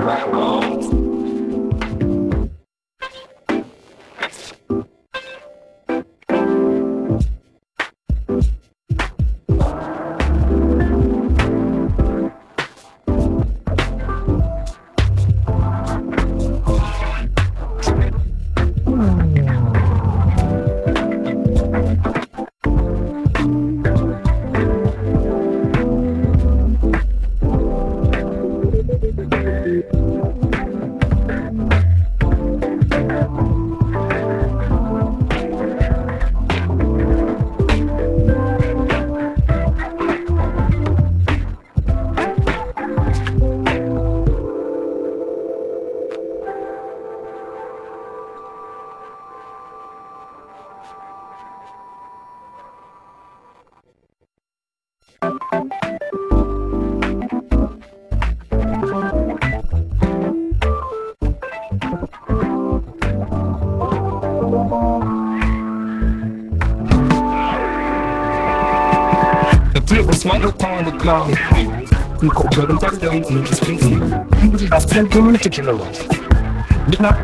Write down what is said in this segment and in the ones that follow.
Smile upon the cloud. You go to the back down and just think you. I've been doing it in a row. Did not.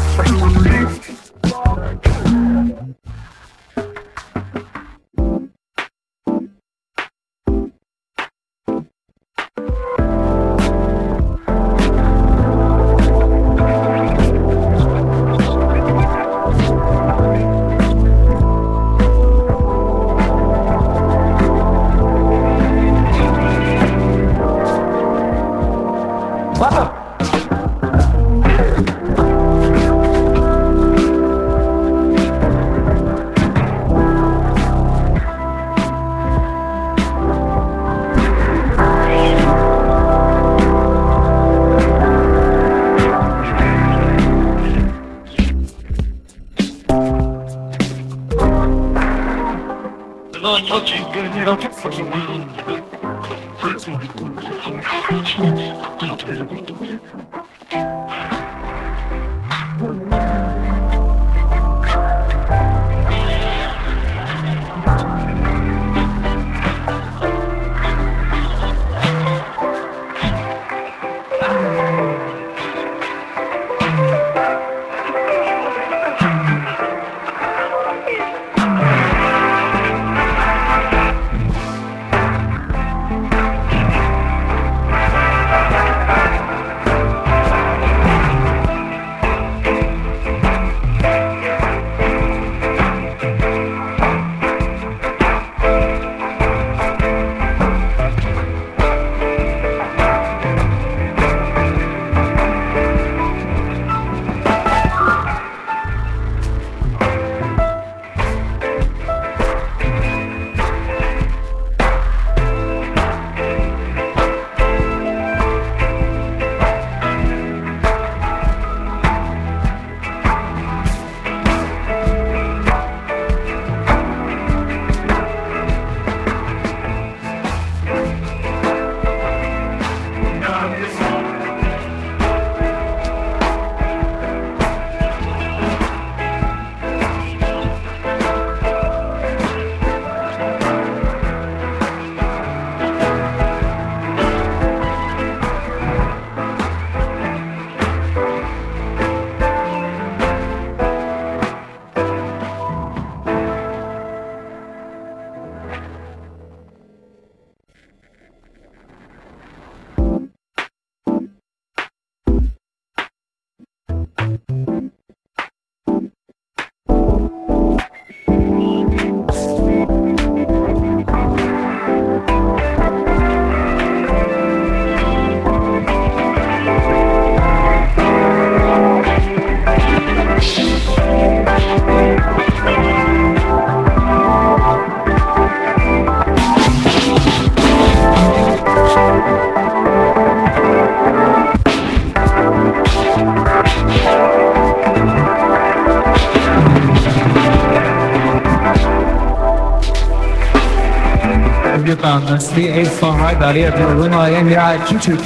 صاحب عليها بنقولها يعني قاعد يوتيوب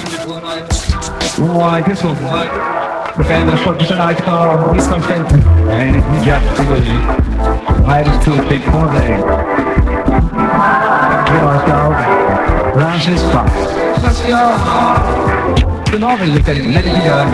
وقصص وكان الصوت بتاعنا أكثر ديسكونتنت يعني جاب تقولي هاي التو بيج هوليداي give ourselves round his spot. Let's go! maintenant, mais j'ai quand même l'habitude à la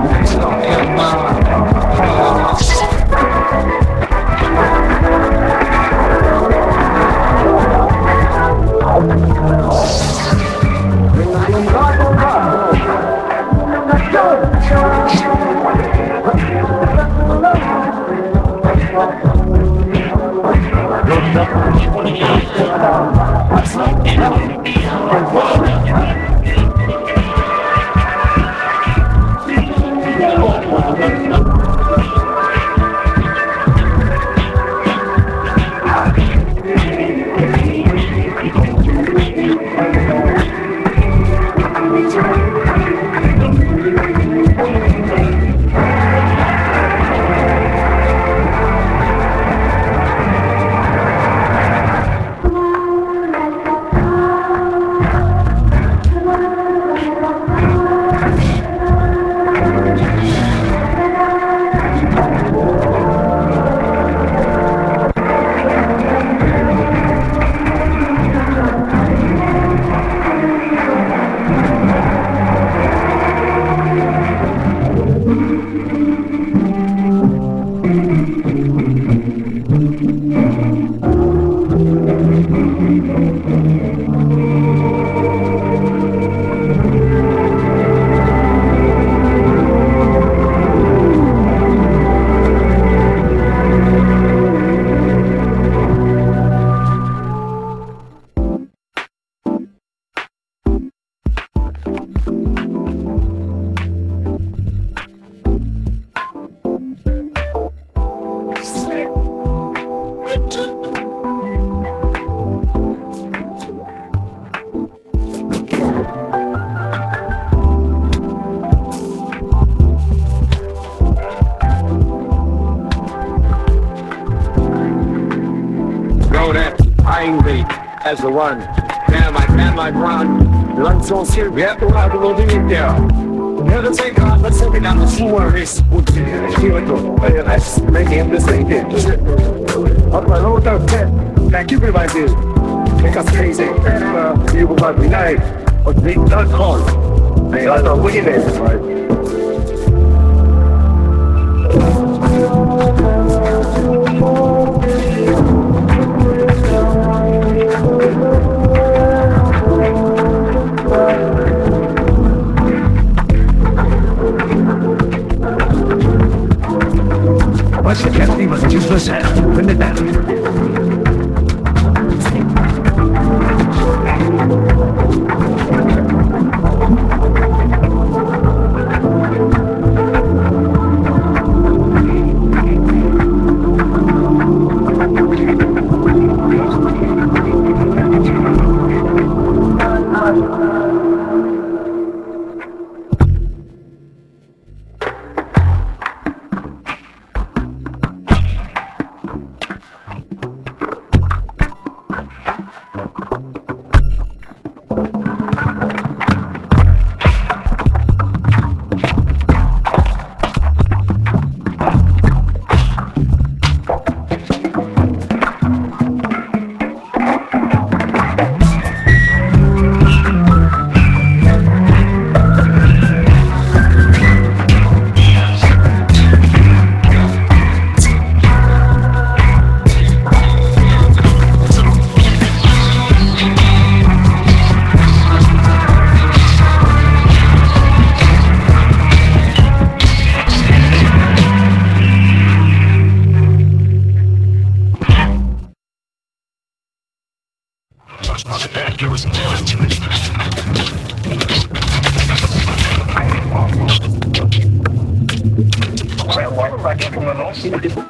As the one, man, my run. Lunch on here, we have to have a loading in there. The other thing, let's take it down the floor. This would be let's make him the same thing. Up my load of 10. Thank you, my dude. Make us crazy. You will not be nice. But we don't call. They are not winning, right? What's the Kennedy was useless at? Put it down. Well, what am I